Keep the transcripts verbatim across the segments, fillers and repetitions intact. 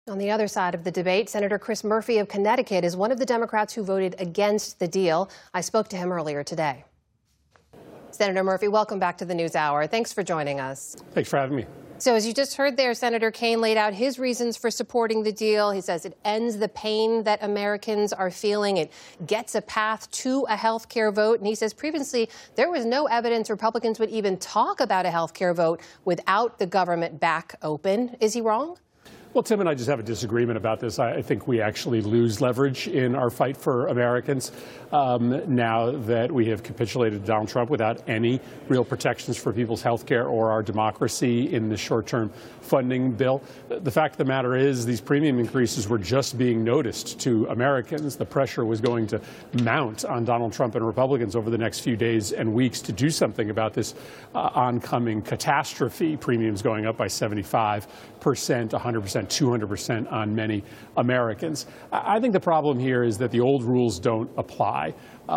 On the other side of the debate, Senator Chris Murphy of Connecticut is one of the Democrats who voted against the deal. I spoke to him earlier today. Senator Murphy, welcome back to the NewsHour. Thanks for joining us. Thanks for having me. So as you just heard there, Senator Kaine laid out his reasons for supporting the deal. He says it ends the pain that Americans are feeling. It gets a path to a health care vote. And he says previously there was no evidence Republicans would even talk about a health care vote without the government back open. Is he wrong? Well, Tim and I just have a disagreement about this. I think we actually lose leverage in our fight for Americans um, now that we have capitulated to Donald Trump without any real protections for people's health care or our democracy in the short-term funding bill. The fact of the matter is these premium increases were just being noticed to Americans. The pressure was going to mount on Donald Trump and Republicans over the next few days and weeks to do something about this uh, oncoming catastrophe. Premiums going up by seventy-five percent, one hundred percent, two hundred percent on many Americans. I think the problem here is that the old rules don't apply.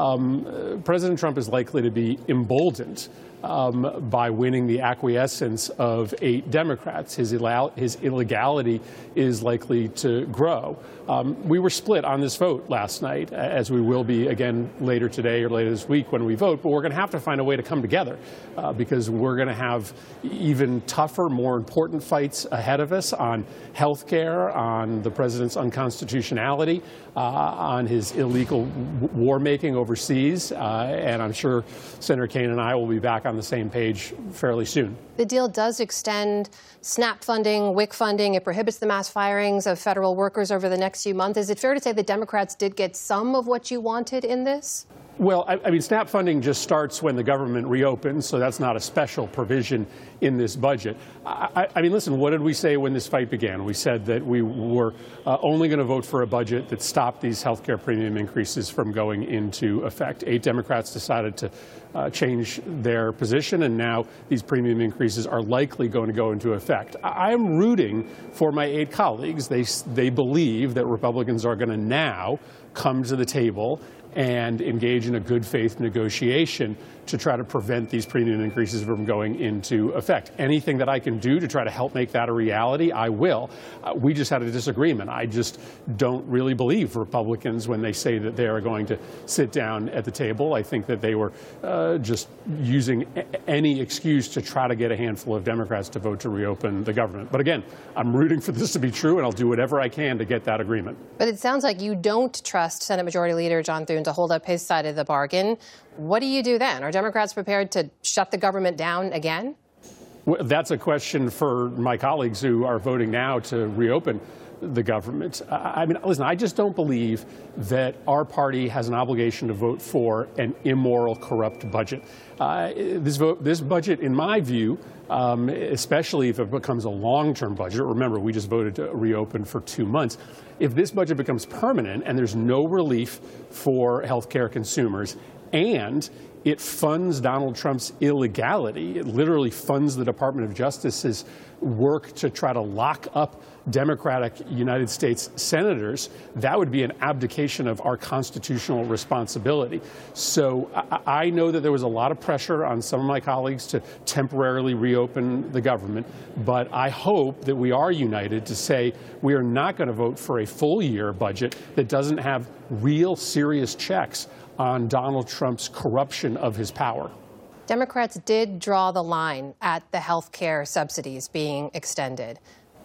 Um, President Trump is likely to be emboldened um, by winning the acquiescence of eight Democrats. His, his illegality is likely to grow. Um, we were split on this vote last night, as we will be again later today or later this week when we vote, but we're going to have to find a way to come together uh, because we're going to have even tougher, more important fights ahead of us on health care, on the president's unconstitutionality, uh, on his illegal war making overseas, uh, and I'm sure Senator Kaine and I will be back on the same page fairly soon. The deal does extend SNAP funding, W I C funding. It prohibits the mass firings of federal workers over the next few months. Is it fair to say the Democrats did get some of what you wanted in this? Well, I, I mean, SNAP funding just starts when the government reopens, so that's not a special provision in this budget. I, I, I mean, listen, what did we say when this fight began? We said that we were uh, only going to vote for a budget that stopped these health care premium increases from going into effect. Eight Democrats decided to uh, change their position, and now these premium increases are likely going to go into effect. I am rooting for my eight colleagues. They, they believe that Republicans are going to now come to the table and engage in a good faith negotiation to try to prevent these premium increases from going into effect. Anything that I can do to try to help make that a reality, I will. Uh, we just had a disagreement. I just don't really believe Republicans when they say that they are going to sit down at the table. I think that they were uh, just using a- any excuse to try to get a handful of Democrats to vote to reopen the government. But again, I'm rooting for this to be true, and I'll do whatever I can to get that agreement. But it sounds like you don't trust Senate Majority Leader John Thune to hold up his side of the bargain. What do you do then? Are Democrats prepared to shut the government down again? Well, that's a question for my colleagues who are voting now to reopen the government. I mean, listen, I just don't believe that our party has an obligation to vote for an immoral, corrupt budget. Uh, this, vote, this budget, in my view, um, especially if it becomes a long-term budget, remember, we just voted to reopen for two months. If this budget becomes permanent and there's no relief for health care consumers, and it funds Donald Trump's illegality, it literally funds the Department of Justice's work to try to lock up Democratic United States senators, that would be an abdication of our constitutional responsibility. So I, I know that there was a lot of pressure on some of my colleagues to temporarily reopen the government, but I hope that we are united to say we are not going to vote for a full year budget that doesn't have real serious checks on Donald Trump's corruption of his power. Democrats did draw the line at the health care subsidies being extended.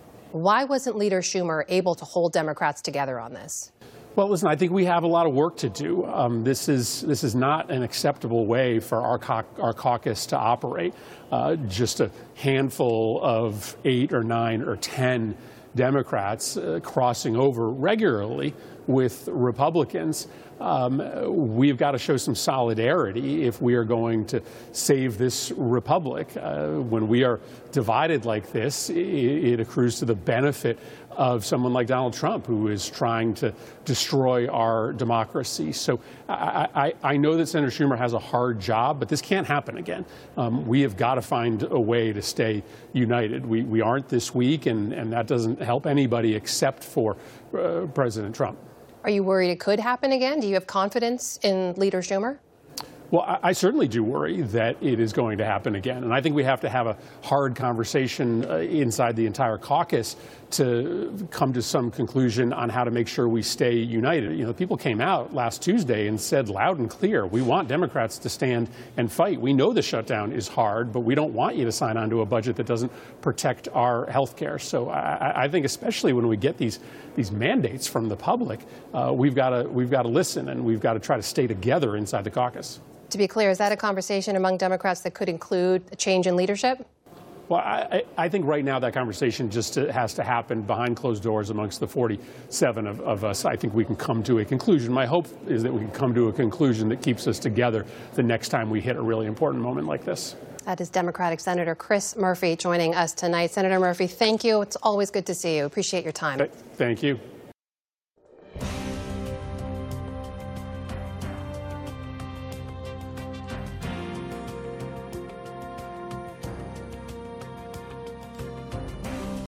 Why wasn't Leader Schumer able to hold Democrats together on this? Well, listen, I think we have a lot of work to do. Um, this is this is not an acceptable way for our, cau- our caucus to operate. Uh, just a handful of eight or nine or ten Democrats uh, crossing over regularly with Republicans. Um, we've got to show some solidarity if we are going to save this republic. Uh, when we are divided like this, it, it accrues to the benefit of someone like Donald Trump, who is trying to destroy our democracy. So I, I, I know that Senator Schumer has a hard job, but this can't happen again. Um, we have got to find a way to stay united. We, we aren't this weak, and, and that doesn't help anybody except for uh, President Trump. Are you worried it could happen again? Do you have confidence in Leader Schumer? Well, I, I certainly do worry that it is going to happen again. And I think we have to have a hard conversation uh, inside the entire caucus to come to some conclusion on how to make sure we stay united. You know, people came out last Tuesday and said loud and clear, we want Democrats to stand and fight. We know the shutdown is hard, but we don't want you to sign on to a budget that doesn't protect our health care. So I, I think especially when we get these these mandates from the public, uh, we've got to we've got to listen, and we've got to try to stay together inside the caucus. To be clear, is that a conversation among Democrats that could include a change in leadership? Well, I, I think right now that conversation just has to happen behind closed doors amongst the forty-seven of, of us. I think we can come to a conclusion. My hope is that we can come to a conclusion that keeps us together the next time we hit a really important moment like this. That is Democratic Senator Chris Murphy joining us tonight. Senator Murphy, thank you. It's always good to see you. Appreciate your time. Thank you.